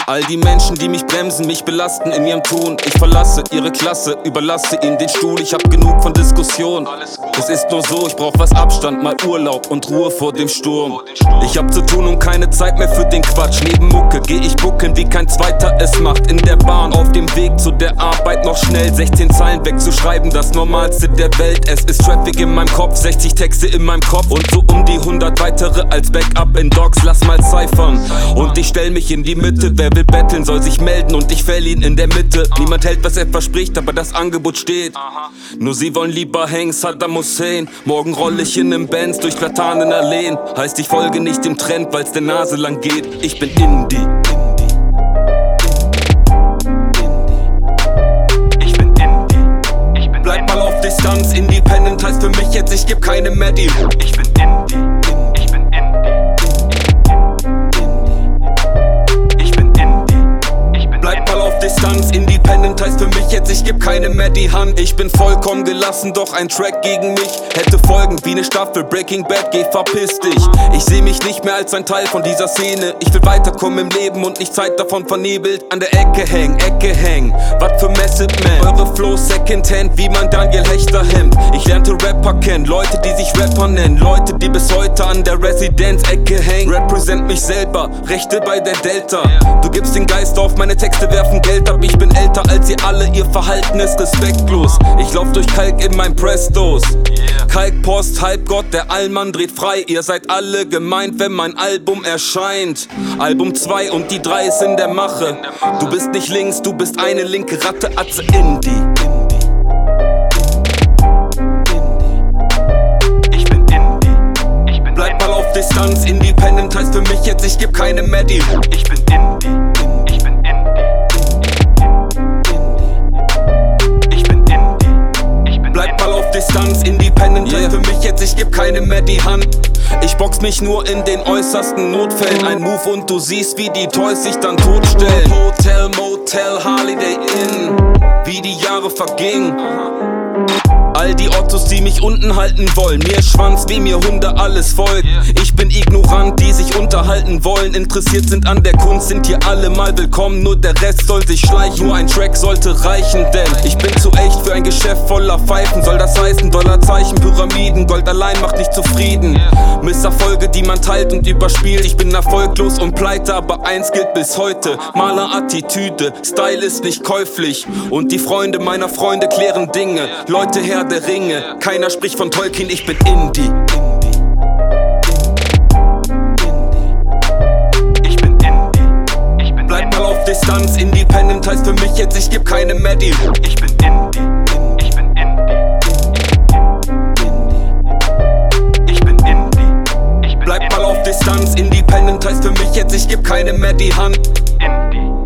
All die Menschen, die mich bremsen, mich belasten in ihrem Tun. Ich verlasse ihre Klasse, überlasse ihnen den Stuhl. Ich hab genug von Diskussion. Es ist nur so, ich brauch was Abstand, mal Urlaub und Ruhe vor dem Sturm. Ich hab zu tun und keine Zeit mehr für den Quatsch. Neben Mucke geh ich bucken, wie kein Zweiter es macht. In der Bahn, auf dem Weg zu der Arbeit noch schnell 16 Zeilen wegzuschreiben, das Normalste der Welt. Es ist Traffic in meinem Kopf, 60 Texte in meinem Kopf und so um die 100 weitere als Backup in Docs. Lass mal cyphern und ich stell mich in die Mitte. Wer will betteln, soll sich melden und ich fäll ihn in der Mitte. Niemand hält, was er verspricht, aber das Angebot steht. Nur sie wollen lieber hängen, Saddam Hussein. Morgen roll ich in nem Benz durch Platanen Alleen. Heißt, ich folge nicht dem Trend, weil's der Nase lang geht. Ich bin Indie. Ich bin Indie. Bleib mal auf Distanz, Independent heißt für mich jetzt, ich geb keine Medi. Ich bin Indie. Distanz, Independent heißt für mich jetzt, ich geb keine mehr die Hand. Ich bin vollkommen gelassen, doch ein Track gegen mich hätte Folgen wie ne Staffel Breaking Bad, geh verpiss dich. Ich seh mich nicht mehr als ein Teil von dieser Szene. Ich will weiterkommen im Leben und nicht Zeit davon vernebelt. An der Ecke hängen, wat für Message Man. Eure Flows Secondhand, wie man Daniel Hechter hemmt. Ich lernte Rapper kennen, Leute die sich Rapper nennen. Leute die bis heute an der Residenz-Ecke hängen. Represent mich selber, Rechte bei der Delta. Du gibst den Geist auf, meine Texte werfen Geld ab, ich bin älter als ihr alle, ihr Verhalten ist respektlos. Ich lauf durch Kalk in mein Prestos. Kalkpost, Halbgott, der Allmann dreht frei. Ihr seid alle gemeint, wenn mein Album erscheint. Album 2 und die 3 ist in der Mache. Du bist nicht links, du bist eine linke Ratte, Atze Indie. Ich bin Indie. Bleib mal auf Distanz, Independent heißt für mich jetzt, ich geb keine Medi. Ich bin Indie. Distanz, Independent heißt für mich jetzt, ich geb keine mehr die Hand. Ich box mich nur in den äußersten Notfällen. Ein Move und du siehst, wie die Toys sich dann totstellen. Hotel, Motel, Holiday Inn, wie die Jahre vergingen. All die Ottos, die mich unten halten wollen. Mir Schwanz, wie mir Hunde alles folgt. Ich bin ignorant, die sich unterhalten wollen. Interessiert sind an der Kunst, sind hier alle mal willkommen. Nur der Rest soll sich schleichen, nur ein Track sollte reichen. Denn ich bin zu echt für ein Geschäft voller Pfeifen. Soll das heißen, Dollarzeichen, Pyramiden. Gold allein macht nicht zufrieden. Misserfolge, die man teilt und überspielt. Ich bin erfolglos und pleite, aber eins gilt bis heute. Malerattitüde, Style ist nicht käuflich. Und die Freunde meiner Freunde klären Dinge. Leute, Herr der Ringe, keiner spricht von Tolkien, ich bin Indie. Ich bin Indie. Bleib mal auf Distanz, Independent heißt für mich jetzt, ich geb keine Medi. Ich bin Indie. Ich bin Indie. Bleib mal auf Distanz, Independent heißt für mich jetzt, ich geb keine mehr die Hand. Indie.